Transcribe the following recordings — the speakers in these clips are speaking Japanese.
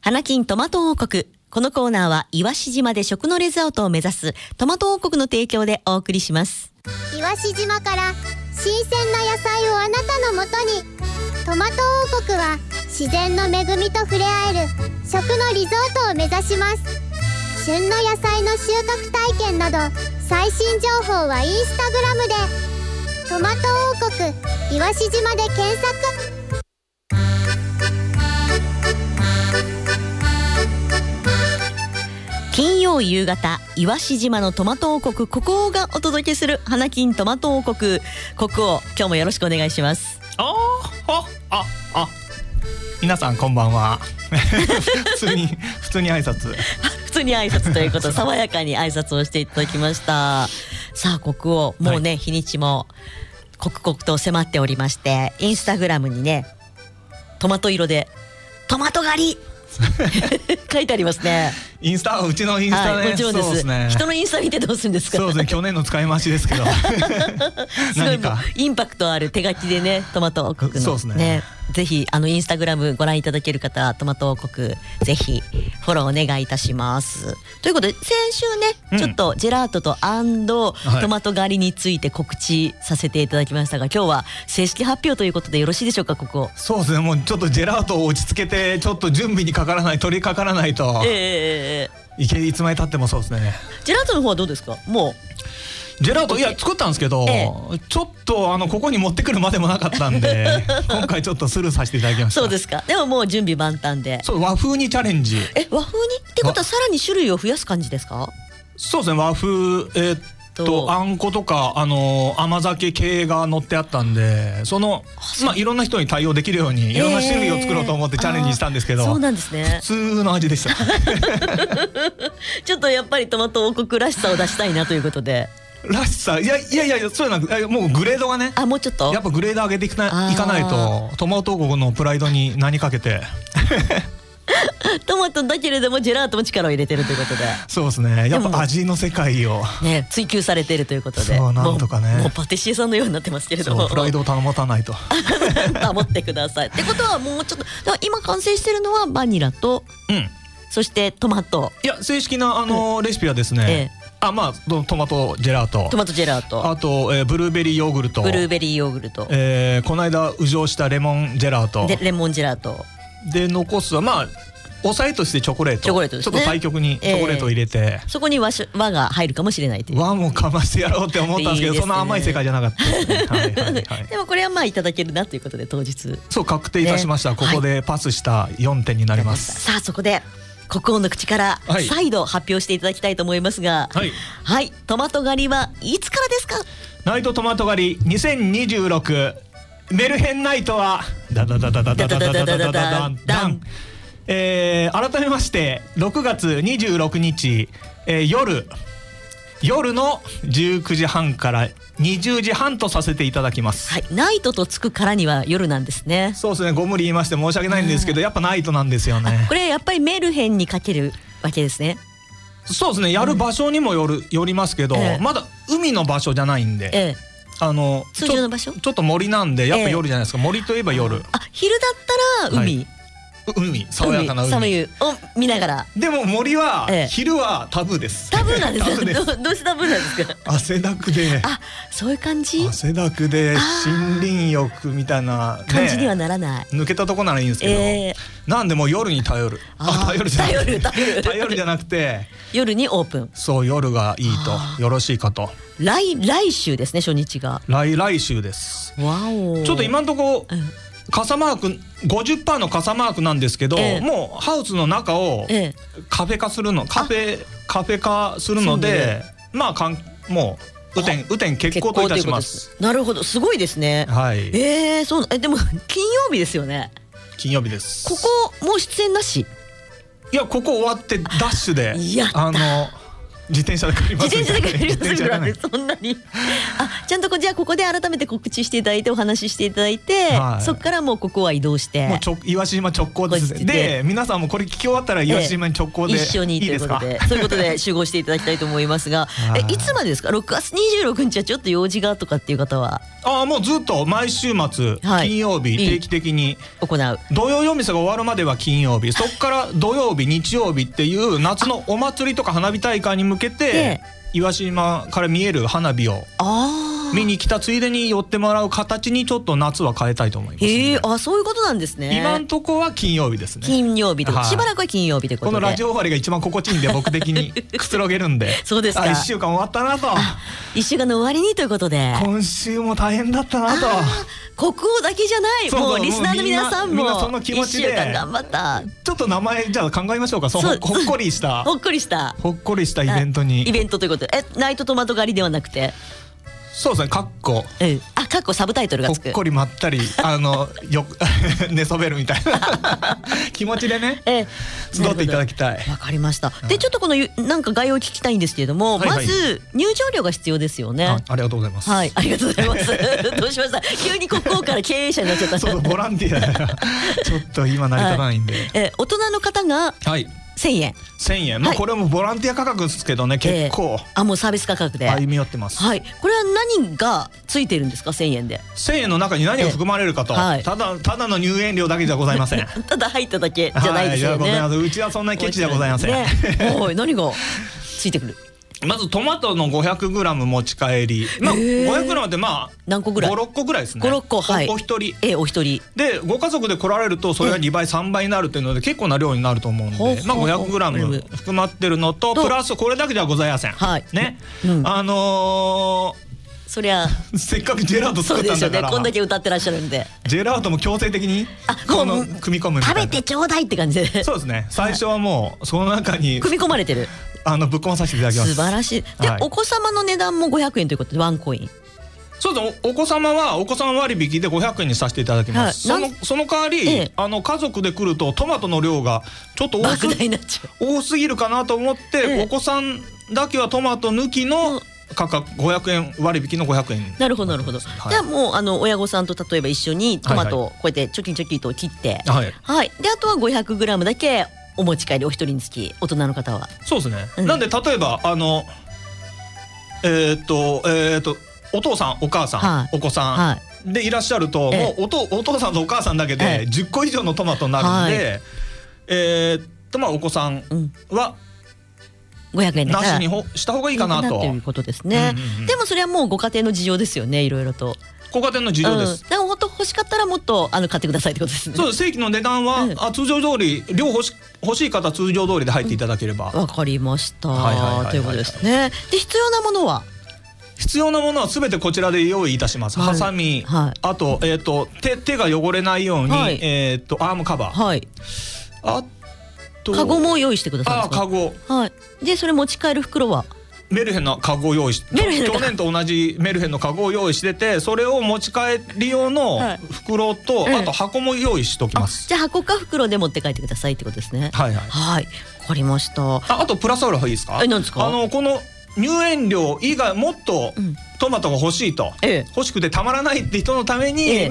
花金トマト王国。このコーナーは岩志島で食のレザートを目指すトマト王国の提供でお送りします。 岩志島から新鮮な野菜をあなたのもとに。トマト王国は自然の恵みと触れ合える食のリゾートを目指します。旬の野菜の収穫体験など最新情報はインスタグラムでトマト王国岩志島で検索。 金曜夕方、岩志島のトマト王国国王がお届けする花金トマト王国。国王、今日もよろしくお願いします。 皆さんこんばんは。普通に挨拶普通に挨拶ということで爽やかに挨拶をしていただきました。さあ国王、もうね、日にちも刻々と迫っておりまして、インスタグラムにねトマト色でトマト狩り書いてありますね。 インスタ、うちのインスタね、 もちろんです。 そうですね。 人のインスタ見てどうするんですか。 そうですね、去年の使い回しですけどすごいもうインパクトある手書きでね、トマト王国のそうですね。 ぜひインスタグラムご覧いただける方はトマト王国ぜひフォローお願いいたします。ということで先週ね、ちょっとジェラートとトマト狩りについて告知させていただきましたが、今日は正式発表ということでよろしいでしょうか。ここそうですね、もうちょっとジェラートを落ち着けてちょっと準備に取り掛からないと、いつまで経ってもそうですね。 ジェラートの方はどうですか。もうジェラート、いや作ったんですけど、ちょっとここに持ってくるまでもなかったんで今回ちょっとスルーさせていただきました。 そうですか。でももう準備万端で。 そう、和風にチャレンジ。 和風にってことはさらに種類を増やす感じですか。 そうですね、和風あんことか甘酒系が乗ってあったんで、いろんな人に対応できるようにいろんな種類を作ろうと思ってチャレンジしたんですけど、 そうなんですね。 普通の味でしたちょっとやっぱりトマト王国らしさを出したいなということで。 らしさ、いやそういうのもうグレードがね、 もうちょっとやっぱグレード上げていかないとトマト王国のプライドに何かけてトマトだけれどもジェラートも力を入れてるということで。 そうですね、やっぱ味の世界をね追求されているということで、 そうなんとかね、 もうパティシエさんのようになってますけれども、 プライドを保たないと保ってください。ってことはもうちょっと今完成してるのはバニラと、そしてトマト。いや正式なレシピはですね、トマトジェラート、あとブルーベリーヨーグルト、この間浮上したレモンジェラートで残すは抑えとしてチョコレートですね。ちょっと対極にチョコレートを入れて、 そこに和が入るかもしれないという。 和もかましてやろうって思ったんですけど、そんな甘い世界じゃなかったですね。 でもこれはいただけるなということで当日そう確定いたしました。ここでパスした4点になります。 さあそこで国王の口から再度発表していただきたいと思いますが、トマト狩りはいつからですか。 ナイトトマト狩り2026メルヘンナイトは改めまして6月26日、夜の19時半から20時半とさせていただきます。 ナイトとつくからには夜なんですね。 そうですね、ご無理言いまして申し訳ないんですけど、やっぱナイトなんですよね。 これやっぱりメルヘンにかけるわけですね。 そうですね、やる場所にもよりますけど、まだ海の場所じゃないんで、 通常の場所ちょっと森なんでやっぱ夜じゃないですか。森といえば夜。 昼だったら海、 爽やかな海を見ながら。 でも森は昼はタブーです。 タブーなんですか。どうしてタブーなんですか。 汗だくで、 そういう感じ。 汗だくで森林浴みたいな感じにはならない。 抜けたとこならいいんですけど、なんでもう夜に頼るじゃなくて夜にオープン。 そう、夜がいいとよろしいかと。 来週ですね、初日が。 来週です。ちょっと今のところ傘マーク 50% の傘マークなんですけど、もうハウスの中をカフェ化するので、もう雨天決行といたします。 なるほど、すごいですね。でも金曜日ですよね。 金曜日です。 ここもう出演なし。 いや、ここ終わってダッシュで自転車で帰ります。 自転車で帰りますぐらい。そんなにちゃんとじゃあここで改めて告知していただいてお話ししていただいて、そこからもうここは移動してもう岩島直行です。で皆さんもこれ聞き終わったら岩島に直行で一緒にということで、そういうことで集合していただきたいと思いますが、いつまでですか？6月26日はちょっと用事がとかっていう方は。 もうずっと毎週末金曜日定期的に行う。 土曜夜店が終わるまでは金曜日、そこから土曜日日曜日っていう夏のお祭りとか花火大会に向けて岩島から見える花火を見に来たついでに寄ってもらう形にちょっと夏は変えたいと思います。 そういうことなんですね。 今んとこは金曜日ですね。 金曜日で、しばらくは金曜日ということで、 このラジオ終わりが一番心地いいんで僕的にくつろげるんでそうですか。 1週間終わったなと、 1週間の終わりにということで、 今週も大変だったなと。 国王だけじゃない、もうリスナーの皆さんもみんなその気持ちで 1週間頑張った。 ちょっと名前じゃあ考えましょうか。ほっこりしたほっこりしたイベントに、 イベントということで、ナイトトマト狩りではなくて、 そうですね、カッコサブタイトルがつく、 ほっこりまったり寝そべるみたいな気持ちでね集っていただきたい。 わかりました。でちょっとこのなんか概要を聞きたいんですけれども、まず入場料が必要ですよね。 ありがとうございます。 はい、ありがとうございますどうしました？急に国王から経営者になっちゃった。 そうボランティアちょっと今成り立たないんで、 大人の方が1000円。 1000円。これもボランティア価格ですけどね、結構もうサービス価格で歩み寄ってます。 はい。これは何がついてるんですか？1000円で。 1000円の中に何が含まれるかと、ただの入園料だけじゃございませんただ入っただけじゃないですよね。 うちはそんなにケチじゃございません。 何がついてくる？ まずトマトの 500g 持ち帰り、500g って何個ぐらい ？5、6個ぐらいですね。 5、6個、はい。 お一人。 お一人。 でご家族で来られるとそれが2倍3倍になるっていうので結構な量になると思うんで、500g 含まってるのとプラスこれだけじゃございません。ね。 そりゃせっかくジェラート作ったんだから、 こんだけ歌ってらっしゃるんで、 ジェラートも強制的に組み込むみたいな。 食べてちょうだいって感じで。 そうですね。最初はもうその中に組み込まれてる。 ぶっ込まさせていただきます。 素晴らしい。でお子様の値段も500円ということでワンコイン。 そうです。お子様はお子さん割引で500円にさせていただきます。その代わり家族で来るとトマトの量がちょっと多すぎるかなと思って、お子さんだけはトマト抜きの価格500円割引の500円。 なるほどなるほど。じゃあもう親御さんと例えば一緒にトマトをこうやってチョキチョキと切って、であとは 500g だけお持ち帰り、お一人につき大人の方は。 そうですね。なんで例えばお父さんお母さんお子さんでいらっしゃると、もうお父さんとお母さんだけで10個以上のトマトになるんで、お子さんは 500円なしにした方がいいかなということですね。でもそれはもうご家庭の事情ですよね、いろいろと。 ご家庭の事情です。 でも本当欲しかったらもっと買ってくださいってことですね。 そうです。正規の値段は通常通り、量欲しい方は通常通りで入っていただければ。 わかりました。ということですね。で必要なものは全てこちらで用意いたします。ハサミ、あと手が汚れないようにアームカバー、あとカゴも用意してください。 カゴ。 でそれ持ち帰る袋はメルヘンのカゴを用意して、去年と同じメルヘンのカゴを用意してて、それを持ち帰り用の袋とあと箱も用意しておきます。 じゃあ箱か袋で持って帰ってくださいってことですね。 はい。 わかりました。 あとプラスアルファいいですか？ 何ですか？ この入園料以外もっとトマトが欲しいと、欲しくてたまらないって人のために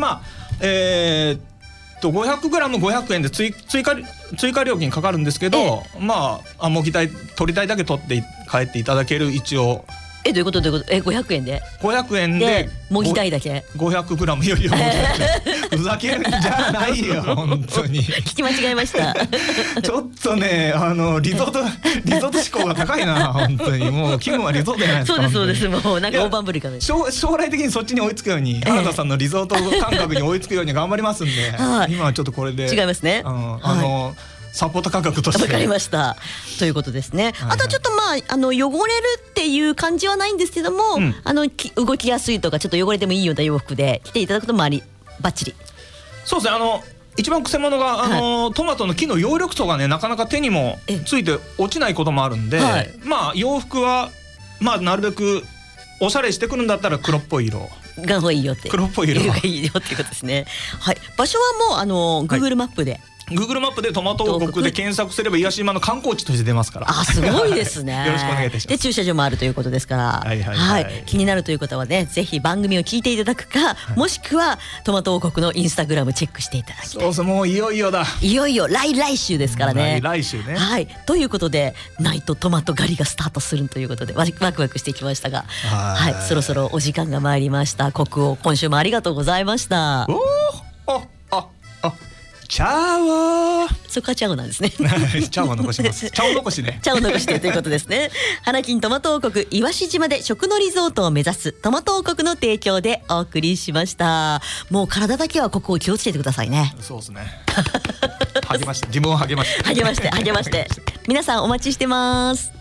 500g500 円で追加料金かかるんですけど、もぎたい取りたいだけ取って帰っていただける、一応どういうこと500円で 500円でもぎたいだけ 500g いやいやふざけるんじゃないよ本当に聞き間違えましたちょっとねリゾート志向が高いな本当に。もう気分はリゾートじゃないですか。 そうですもうなんか大盤振りかね。 将来的にそっちに追いつくように、原田さんのリゾート感覚に追いつくように頑張りますんで今はちょっとこれで違いますね。 サポート価格として。 わかりましたということですね。あとはちょっと汚れるっていう感じはないんですけども、動きやすいとかちょっと汚れてもいいような洋服で着ていただくとバッチリ。そうですね。一番くせ者がトマトの木の葉緑素がねなかなか手にもついて落ちないこともあるんで、洋服はなるべくおしゃれしてくるんだったら黒っぽい色がいいよって。黒っぽい色がいいよっていうことですね。場所はもうGoogle マップで Google マップでトマト王国で検索すれば癒し島の観光地として出ますから。 あ、すごいですね。 よろしくお願いいたします。 で駐車場もあるということですから、はい、気になるという方はね、ぜひ番組を聞いていただくか、もしくはトマト王国のインスタグラムチェックしていただきたい。 そうそう、もういよいよだ。 いよいよ来週ですからね。 来週ね。 はい、ということでナイトトマト狩りがスタートするということでワクワクしてきましたが、はい、そろそろお時間が参りました。国王、今週もありがとうございました。 チャオ。 そこはチャオなんですね。 チャオは残します。チャオ残しね。 チャオ残してということですね。花金トマト王国岩志島で食のリゾートを目指すトマト王国の提供でお送りしました。もう体だけはここを気をつけてくださいね。 そうですね。励まして、自分を励まして。 励まして。皆さんお待ちしてます。